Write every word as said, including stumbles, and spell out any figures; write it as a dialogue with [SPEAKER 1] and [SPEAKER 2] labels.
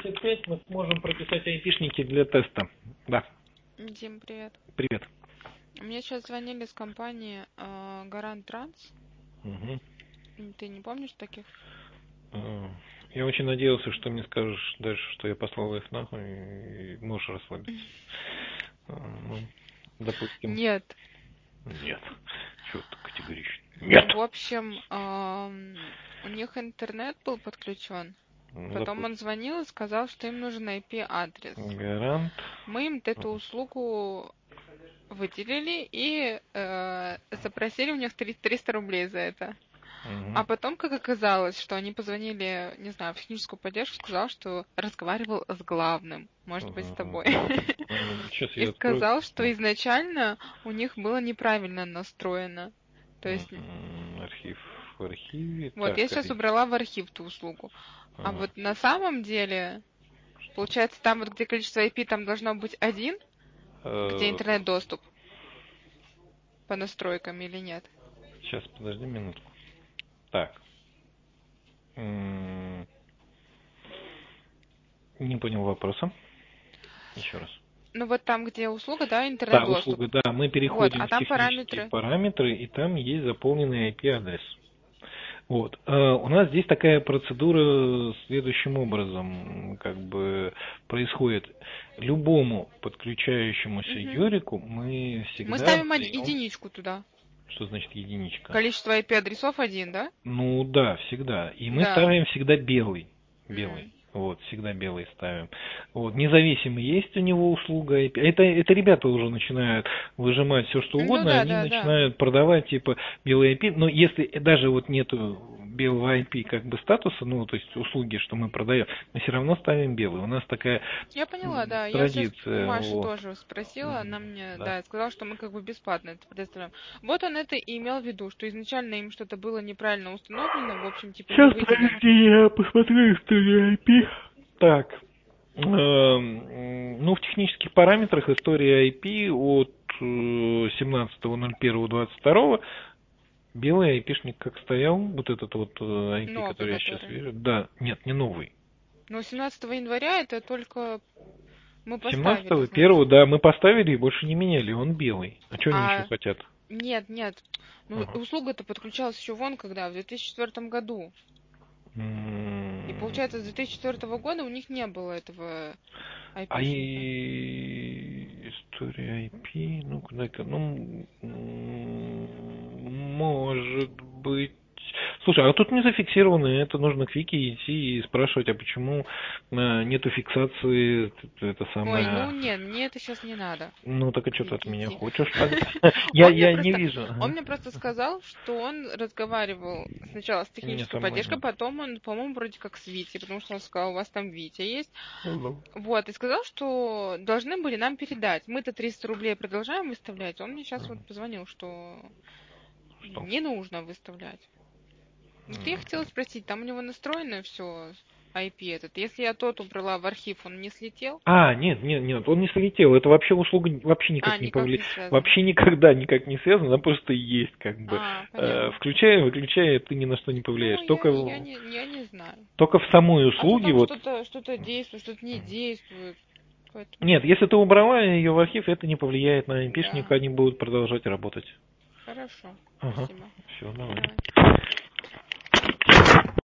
[SPEAKER 1] семьдесят пять мы сможем прописать айпишники для теста. Да.
[SPEAKER 2] Дим, привет.
[SPEAKER 1] Привет.
[SPEAKER 2] Мне сейчас звонили с компании э, Гарант Транс.
[SPEAKER 1] Угу.
[SPEAKER 2] Ты не помнишь таких?
[SPEAKER 1] Я очень надеялся, что мне скажешь дальше, что я послал их нахуй, и можешь расслабиться. Ну, допустим.
[SPEAKER 2] Нет.
[SPEAKER 1] Нет. Чего ты категорично? Нет.
[SPEAKER 2] В общем, э, у них интернет был подключен.
[SPEAKER 1] Ну,
[SPEAKER 2] Потом
[SPEAKER 1] допустим.
[SPEAKER 2] он звонил и сказал, что им нужен ай пи-адрес.
[SPEAKER 1] Гарант.
[SPEAKER 2] Мы им эту услугу выделили и э, запросили у них триста рублей за это.
[SPEAKER 1] Угу.
[SPEAKER 2] А потом, как оказалось, что они позвонили, не знаю, в техническую поддержку, сказал, что разговаривал с главным, может быть, с тобой.
[SPEAKER 1] Сейчас
[SPEAKER 2] И
[SPEAKER 1] я открою.
[SPEAKER 2] сказал, что изначально у них было неправильно настроено. То есть,
[SPEAKER 1] Архив в архиве.
[SPEAKER 2] вот,
[SPEAKER 1] Так,
[SPEAKER 2] я сейчас
[SPEAKER 1] архив.
[SPEAKER 2] убрала в архив ту услугу. А
[SPEAKER 1] Ага.
[SPEAKER 2] вот на самом деле, получается, там вот где количество ай пи, там должно быть один, где
[SPEAKER 1] Э,
[SPEAKER 2] интернет-доступ по настройкам или нет?
[SPEAKER 1] Сейчас, подожди минутку. Так. М, Не понял вопроса. Еще раз.
[SPEAKER 2] Ну вот там, где услуга, да,
[SPEAKER 1] Да,
[SPEAKER 2] интернет-доступ.
[SPEAKER 1] услуга, да. Мы
[SPEAKER 2] Вот,
[SPEAKER 1] переходим
[SPEAKER 2] а
[SPEAKER 1] в
[SPEAKER 2] там
[SPEAKER 1] технические
[SPEAKER 2] параметры.
[SPEAKER 1] параметры, и там есть заполненный ай пи-адрес. Вот. А у нас здесь такая процедура следующим образом как бы происходит. Любому подключающемуся
[SPEAKER 2] Угу.
[SPEAKER 1] Юрику мы всегда
[SPEAKER 2] Мы ставим од-
[SPEAKER 1] даем...
[SPEAKER 2] единичку туда.
[SPEAKER 1] Что значит единичка?
[SPEAKER 2] Количество ай пи-адресов один, да?
[SPEAKER 1] Ну да, всегда. И мы
[SPEAKER 2] Да.
[SPEAKER 1] ставим всегда белый. Белый.
[SPEAKER 2] М.
[SPEAKER 1] Вот, всегда белый ставим. Вот, независимо, есть у него услуга ай пи. Это, это ребята уже начинают выжимать все, что
[SPEAKER 2] Ну
[SPEAKER 1] угодно,
[SPEAKER 2] да,
[SPEAKER 1] они
[SPEAKER 2] да, да.
[SPEAKER 1] начинают продавать, типа, белый ай пи. Но если даже вот нету белого ай пи как бы статуса, ну, то есть услуги, что мы продаем, мы все равно ставим белый. У нас такая
[SPEAKER 2] Я поняла, да. Я сейчас у
[SPEAKER 1] традиция.
[SPEAKER 2] Маши
[SPEAKER 1] Вот.
[SPEAKER 2] тоже спросила, она мне,
[SPEAKER 1] Да.
[SPEAKER 2] да, сказала, что мы как бы бесплатно это предоставляем. Вот он это и имел в виду, что изначально им что-то было неправильно установлено, в общем, типа не
[SPEAKER 1] Сейчас,
[SPEAKER 2] выделен.
[SPEAKER 1] подожди, я посмотрю историю ай пи. Так. Эм, Ну, в технических параметрах история ай пи от семнадцатого ноль первого двадцать второго белый айпишник как стоял, вот этот вот э, ай пи,
[SPEAKER 2] Новый,
[SPEAKER 1] который я сейчас
[SPEAKER 2] который.
[SPEAKER 1] вижу. Да, нет, не новый.
[SPEAKER 2] Но семнадцатого января это только мы поставили,
[SPEAKER 1] семнадцатого
[SPEAKER 2] значит.
[SPEAKER 1] первого, да, мы поставили и больше не меняли, он белый. А что они еще
[SPEAKER 2] А
[SPEAKER 1] хотят?
[SPEAKER 2] нет, нет. Ну,
[SPEAKER 1] Ага.
[SPEAKER 2] услуга-то подключалась еще вон когда, в две тысячи четвёртом году. И
[SPEAKER 1] М,
[SPEAKER 2] получается, с две тысячи четвёртого года у них не было этого
[SPEAKER 1] А
[SPEAKER 2] айпишника.
[SPEAKER 1] и история ай пи, ну куда-то, ну, м, может быть. Слушай, а тут не зафиксировано, это нужно к Вике идти и спрашивать, а почему э, нету фиксации, это
[SPEAKER 2] Ой, ну
[SPEAKER 1] самое.
[SPEAKER 2] нет, мне это сейчас не надо.
[SPEAKER 1] Ну так а
[SPEAKER 2] К
[SPEAKER 1] что ты от
[SPEAKER 2] Вике
[SPEAKER 1] меня
[SPEAKER 2] идти.
[SPEAKER 1] хочешь тогда? Я,
[SPEAKER 2] Он мне
[SPEAKER 1] я не
[SPEAKER 2] просто,
[SPEAKER 1] вижу.
[SPEAKER 2] он
[SPEAKER 1] Ага.
[SPEAKER 2] мне просто сказал, что он разговаривал сначала с
[SPEAKER 1] Не
[SPEAKER 2] технической
[SPEAKER 1] со мной,
[SPEAKER 2] поддержкой,
[SPEAKER 1] да.
[SPEAKER 2] потом он, по-моему, вроде как с Витей, потому что он сказал, у вас там Витя есть.
[SPEAKER 1] Ну,
[SPEAKER 2] Вот, и сказал, что должны были нам передать. Мы-то триста рублей продолжаем выставлять. Он мне сейчас вот позвонил, что
[SPEAKER 1] что?
[SPEAKER 2] не нужно выставлять. Вот я хотела спросить, там у него настроено все ай пи этот. Если я тот убрала в архив, он не слетел?
[SPEAKER 1] А, нет, нет, нет, он не слетел. Это вообще услуга вообще
[SPEAKER 2] А,
[SPEAKER 1] никак не
[SPEAKER 2] никак
[SPEAKER 1] повлияет.
[SPEAKER 2] не связано.
[SPEAKER 1] Вообще никогда никак не связана, она просто есть, как бы.
[SPEAKER 2] А,
[SPEAKER 1] Э,
[SPEAKER 2] понятно.
[SPEAKER 1] включая, выключая, ты ни на что не
[SPEAKER 2] Ну,
[SPEAKER 1] повлияешь.
[SPEAKER 2] я,
[SPEAKER 1] Только,
[SPEAKER 2] я, не, я не знаю.
[SPEAKER 1] только в самой
[SPEAKER 2] А то
[SPEAKER 1] услуге,
[SPEAKER 2] там
[SPEAKER 1] вот.
[SPEAKER 2] что-то что-то действует, что-то не действует.
[SPEAKER 1] Нет,
[SPEAKER 2] Поэтому,
[SPEAKER 1] если ты убрала ее в архив, это не повлияет на айпишник,
[SPEAKER 2] да.
[SPEAKER 1] они будут продолжать работать.
[SPEAKER 2] Хорошо.
[SPEAKER 1] Ага,
[SPEAKER 2] Спасибо.
[SPEAKER 1] все, давай.
[SPEAKER 2] Давай.